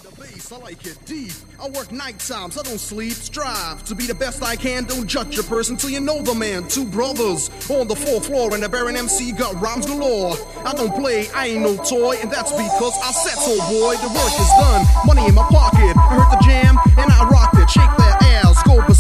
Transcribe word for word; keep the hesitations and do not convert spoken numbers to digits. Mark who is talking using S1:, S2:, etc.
S1: I like it deep. I work night times, I don't sleep. Strive to be the best I can. Don't judge a person till you know the man. Two brothers on the fourth floor, and the Baron M C got rhymes galore. I don't play, I ain't no toy, and that's because I said so, boy. The work is done, money in my pocket. I heard the jam, and I rocked it. Shake that ass, go berserk.